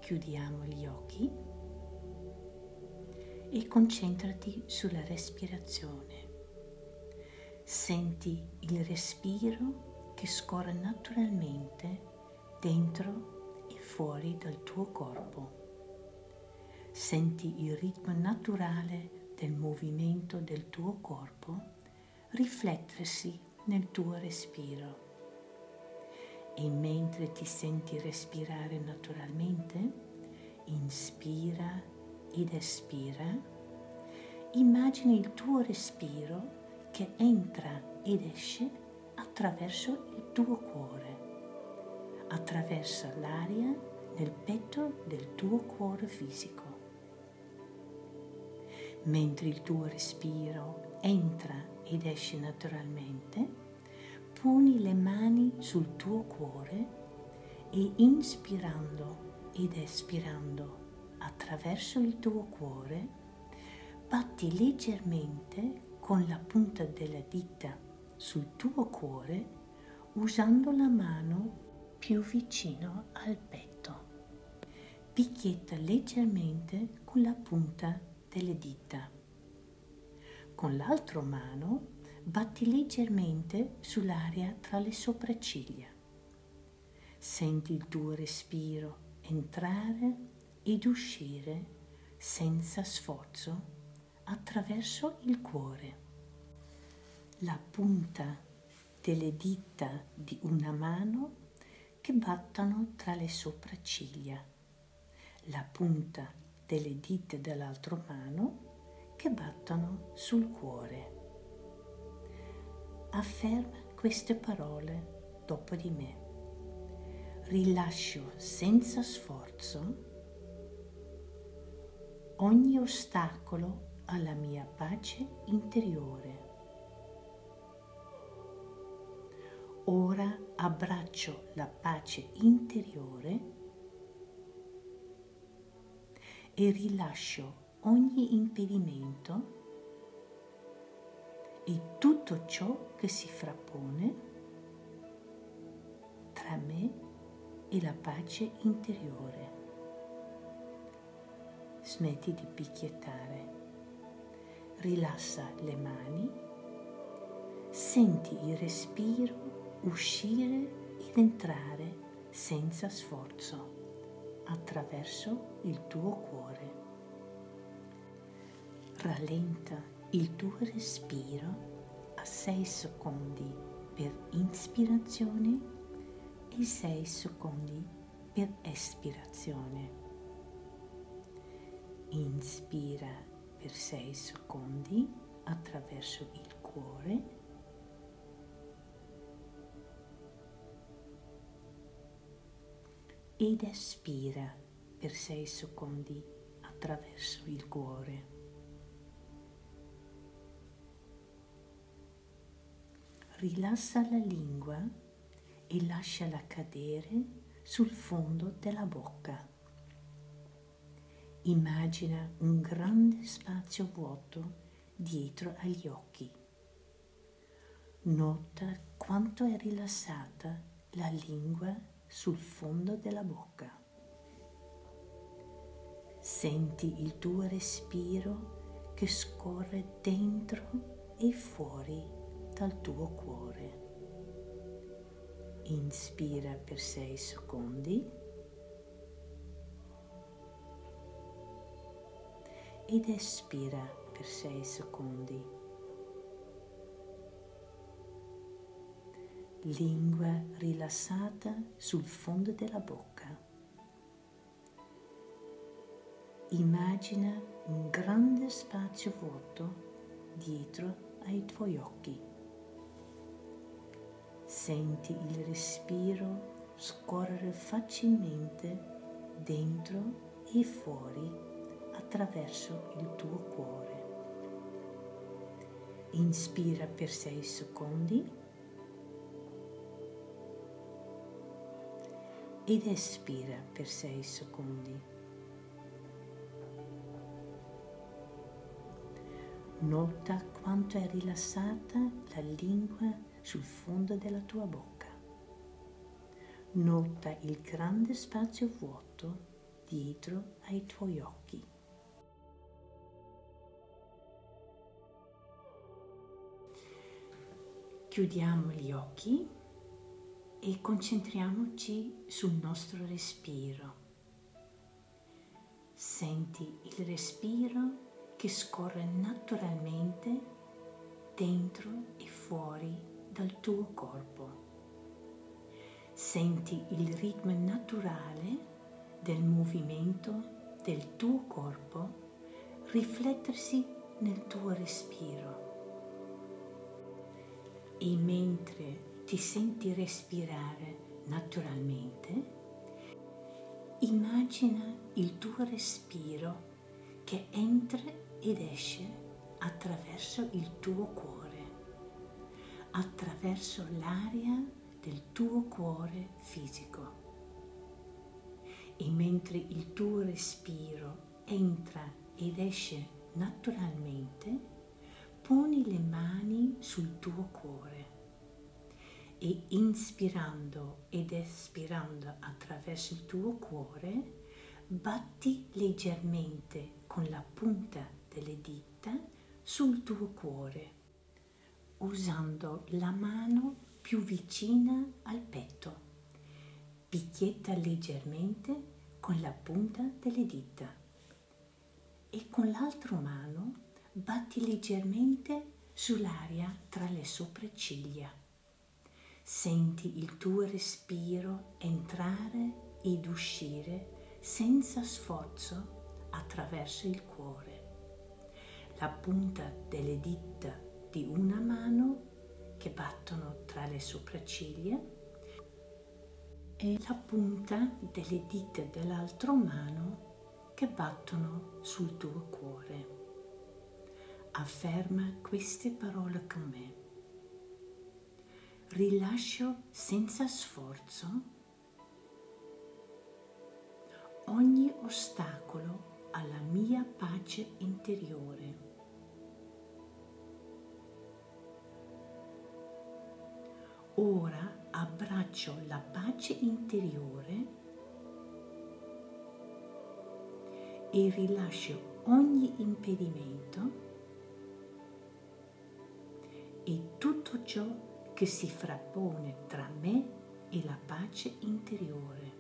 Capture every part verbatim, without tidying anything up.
chiudiamo gli occhi e concentrati sulla respirazione. Senti il respiro che scorre naturalmente dentro e fuori dal tuo corpo. Senti il ritmo naturale del movimento del tuo corpo riflettersi nel tuo respiro. E mentre ti senti respirare naturalmente, inspira ed espira, immagini il tuo respiro che entra ed esce attraverso il tuo cuore, attraverso l'aria nel petto del tuo cuore fisico. Mentre il tuo respiro entra ed esce naturalmente, poni le mani sul tuo cuore e inspirando ed espirando attraverso il tuo cuore, batti leggermente con la punta della dita sul tuo cuore usando la mano più vicino al petto. Picchietta leggermente con la punta delle dita. Con l'altra mano batti leggermente sull'aria tra le sopracciglia. Senti il tuo respiro entrare ed uscire senza sforzo attraverso il cuore. La punta delle dita di una mano che battono tra le sopracciglia. La punta delle dita dell'altra mano che battono sul cuore. Afferma queste parole dopo di me. Rilascio senza sforzo ogni ostacolo alla mia pace interiore. Ora abbraccio la pace interiore e rilascio ogni impedimento e tutto ciò che si frappone tra me e la pace interiore. Smetti di picchiettare, rilassa le mani, senti il respiro uscire ed entrare senza sforzo attraverso il tuo cuore. Rallenta il tuo respiro a sei secondi per inspirazione e sei secondi per espirazione. Inspira per sei secondi attraverso il cuore ed espira per sei secondi attraverso il cuore. Rilassa la lingua e lasciala cadere sul fondo della bocca. Immagina un grande spazio vuoto dietro agli occhi. Nota quanto è rilassata la lingua sul fondo della bocca. Senti il tuo respiro che scorre dentro e fuori dal tuo cuore. Inspira per sei secondi ed espira per sei secondi. Lingua rilassata sul fondo della bocca. Immagina un grande spazio vuoto dietro ai tuoi occhi. Senti il respiro scorrere facilmente dentro e fuori attraverso il tuo cuore. Inspira per sei secondi ed espira per sei secondi. Nota quanto è rilassata la lingua sul fondo della tua bocca. Nota il grande spazio vuoto dietro ai tuoi occhi. Chiudiamo gli occhi e concentriamoci sul nostro respiro. Senti il respiro che scorre naturalmente dentro e fuori dal tuo corpo. Senti il ritmo naturale del movimento del tuo corpo riflettersi nel tuo respiro. E mentre ti senti respirare naturalmente, immagina il tuo respiro che entra ed esce attraverso il tuo cuore, attraverso l'aria del tuo cuore fisico. E mentre il tuo respiro entra ed esce naturalmente, poni le mani sul tuo cuore e inspirando ed espirando attraverso il tuo cuore, batti leggermente con la punta delle dita sul tuo cuore, usando la mano più vicina al petto. Picchietta leggermente con la punta delle dita e con l'altra mano batti leggermente sull'aria tra le sopracciglia. Senti il tuo respiro entrare ed uscire senza sforzo attraverso il cuore. La punta delle dita di una mano che battono tra le sopracciglia e la punta delle dita dell'altra mano che battono sul tuo cuore. Afferma queste parole con me. Rilascio senza sforzo ogni ostacolo alla mia pace interiore. Ora abbraccio la pace interiore e rilascio ogni impedimento e tutto ciò che si frappone tra me e la pace interiore.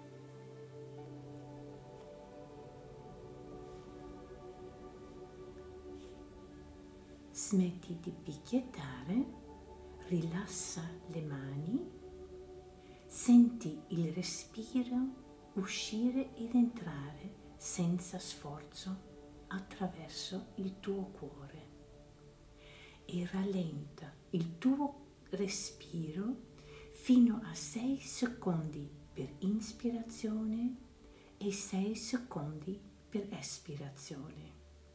Smetti di picchiettare, rilassa le mani, senti il respiro uscire ed entrare senza sforzo attraverso il tuo cuore e rallenta il tuo respiro fino a sei secondi per inspirazione e sei secondi per espirazione.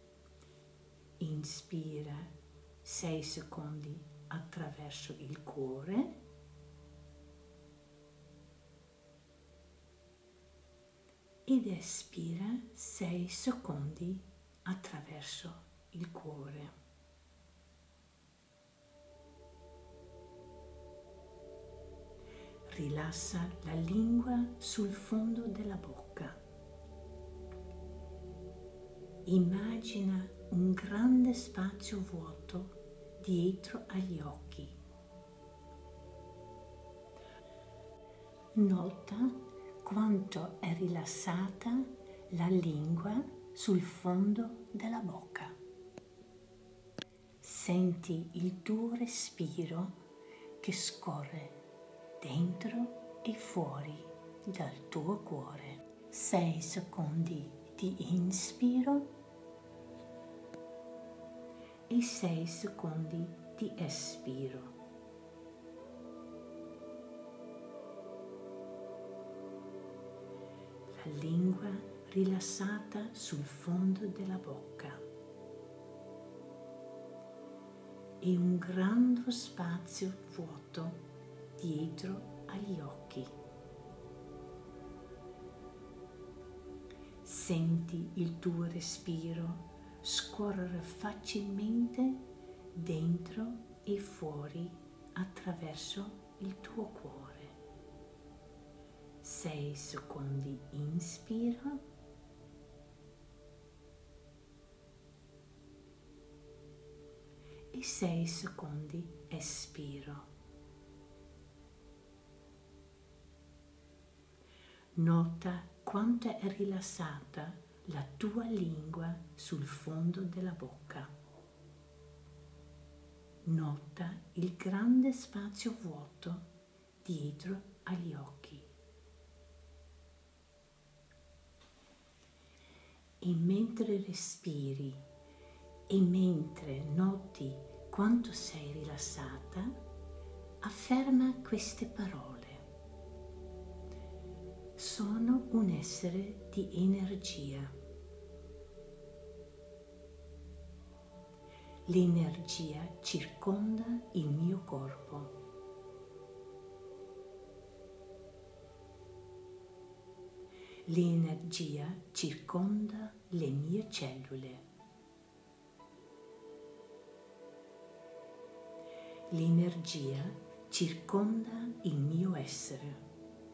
Inspira sei secondi attraverso il cuore ed espira sei secondi attraverso il cuore. Rilassa la lingua sul fondo della bocca. Immagina un grande spazio vuoto dietro agli occhi. Nota quanto è rilassata la lingua sul fondo della bocca. Senti il tuo respiro che scorre dentro e fuori dal tuo cuore. sei secondi di inspiro e sei secondi di espiro. La lingua rilassata sul fondo della bocca e un grande spazio vuoto dietro agli occhi. Senti il tuo respiro scorrere facilmente dentro e fuori attraverso il tuo cuore. sei secondi inspira e sei secondi espiro. Nota quanto è rilassata la tua lingua sul fondo della bocca. Nota il grande spazio vuoto dietro agli occhi. E mentre respiri e mentre noti quanto sei rilassata, afferma queste parole. Sono un essere di energia. L'energia circonda il mio corpo. L'energia circonda le mie cellule. L'energia circonda il mio essere.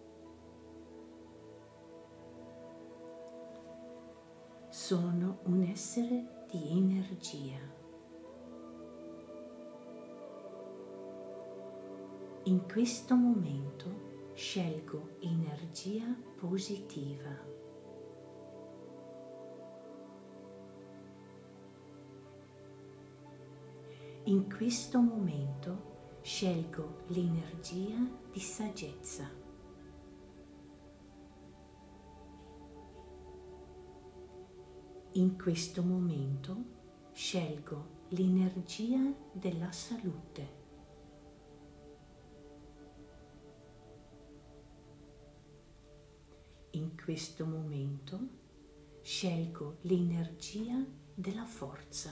Sono un essere di energia. In questo momento scelgo energia positiva. In questo momento scelgo l'energia di saggezza. In questo momento scelgo l'energia della salute. In questo momento scelgo l'energia della forza.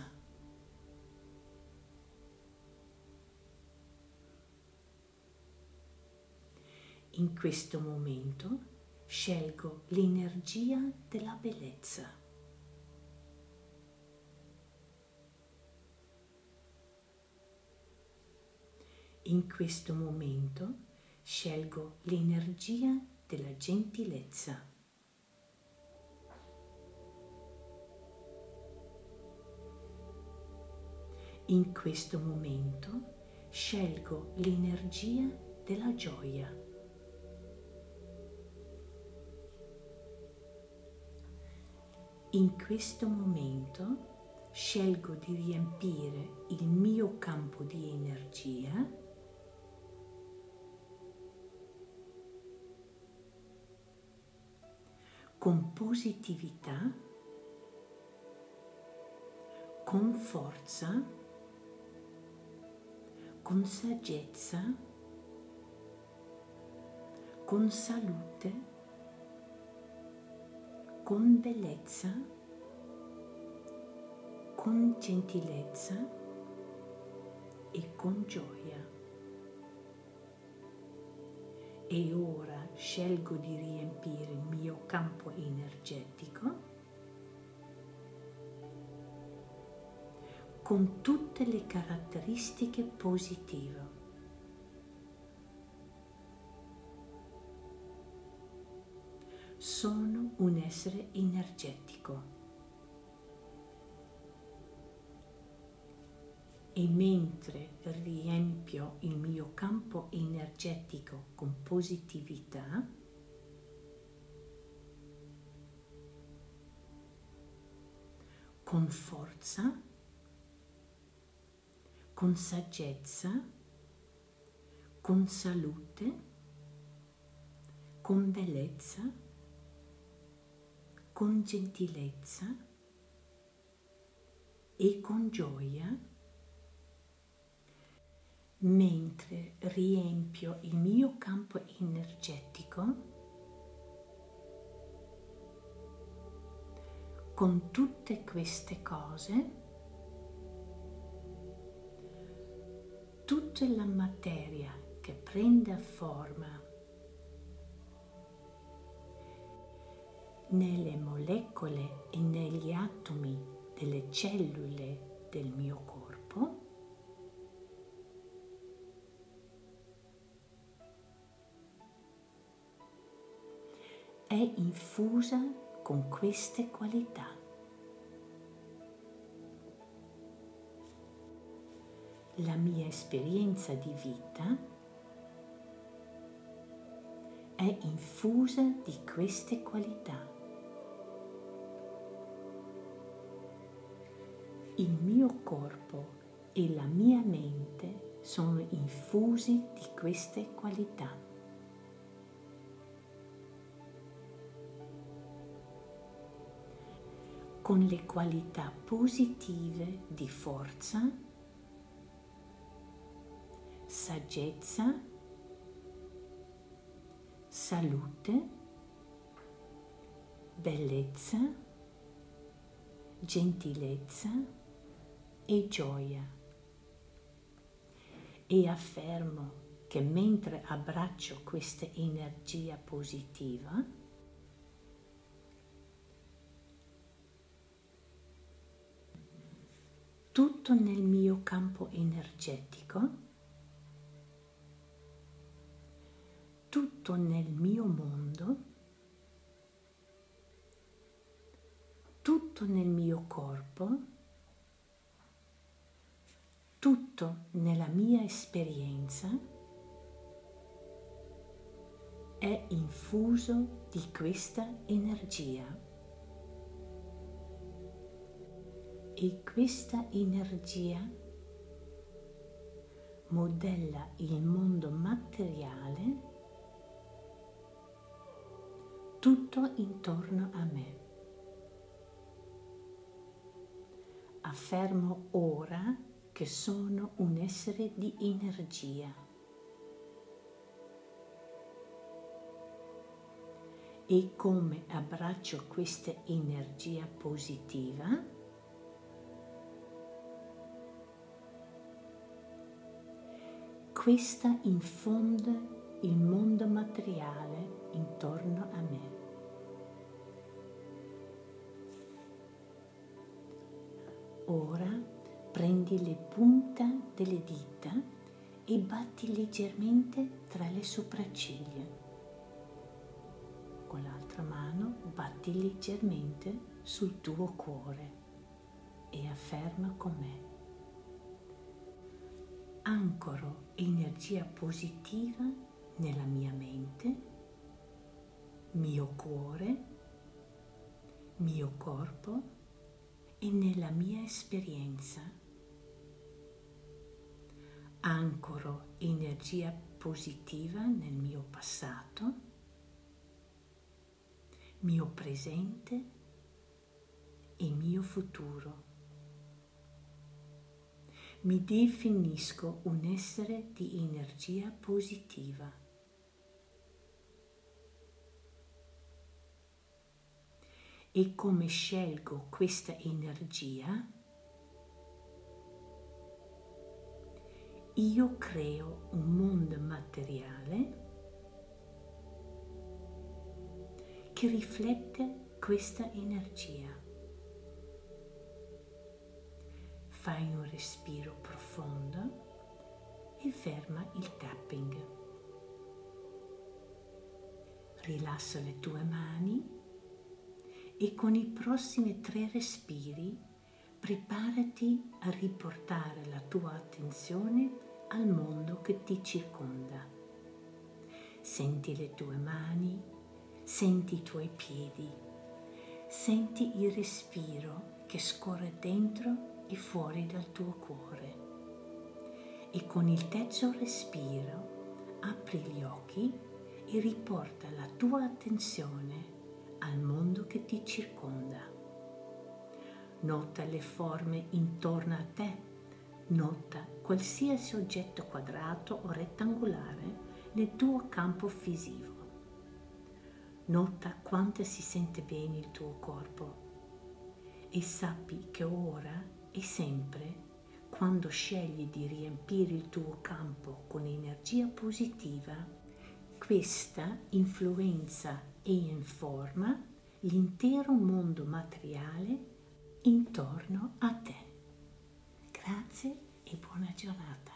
In questo momento scelgo l'energia della bellezza. In questo momento scelgo l'energia della gentilezza. In questo momento scelgo l'energia della gioia. In questo momento scelgo di riempire il mio campo di energia con positività, con forza, con saggezza, con salute, con bellezza, con gentilezza e con gioia. E ora scelgo di riempire il mio campo energetico con tutte le caratteristiche positive. Sono un essere energetico. E mentre riempio il mio campo energetico con positività, con forza, con saggezza, con salute, con bellezza, con gentilezza e con gioia, mentre riempio il mio campo energetico con tutte queste cose, tutta la materia che prende forma nelle molecole e negli atomi delle cellule del mio corpo, è infusa con queste qualità. La mia esperienza di vita è infusa di queste qualità. Il mio corpo e la mia mente sono infusi di queste qualità. Con le qualità positive di forza, saggezza, salute, bellezza, gentilezza e gioia. E affermo che mentre abbraccio questa energia positiva, tutto nel mio campo energetico, tutto nel mio mondo, tutto nel mio corpo, tutto nella mia esperienza è infuso di questa energia. E questa energia modella il mondo materiale tutto intorno a me. Affermo ora che sono un essere di energia e come abbraccio questa energia positiva, questa infonde il mondo materiale intorno a me. Ora prendi le punte delle dita e batti leggermente tra le sopracciglia. Con l'altra mano batti leggermente sul tuo cuore e afferma con me: ancoro energia positiva nella mia mente, mio cuore, mio corpo e nella mia esperienza. Ancoro energia positiva nel mio passato, mio presente e mio futuro. Mi definisco un essere di energia positiva. E come scelgo questa energia, io creo un mondo materiale che riflette questa energia. Fai un respiro profondo e ferma il tapping. Rilassa le tue mani e con i prossimi tre respiri preparati a riportare la tua attenzione al mondo che ti circonda. Senti le tue mani, senti i tuoi piedi, senti il respiro che scorre dentro e fuori dal tuo cuore. E con il terzo respiro apri gli occhi e riporta la tua attenzione al mondo che ti circonda. Nota le forme intorno a te, nota qualsiasi oggetto quadrato o rettangolare nel tuo campo visivo. Nota quanto si sente bene il tuo corpo e sappi che ora e sempre, quando scegli di riempire il tuo campo con energia positiva, questa influenza e informa l'intero mondo materiale intorno a te. Grazie e buona giornata.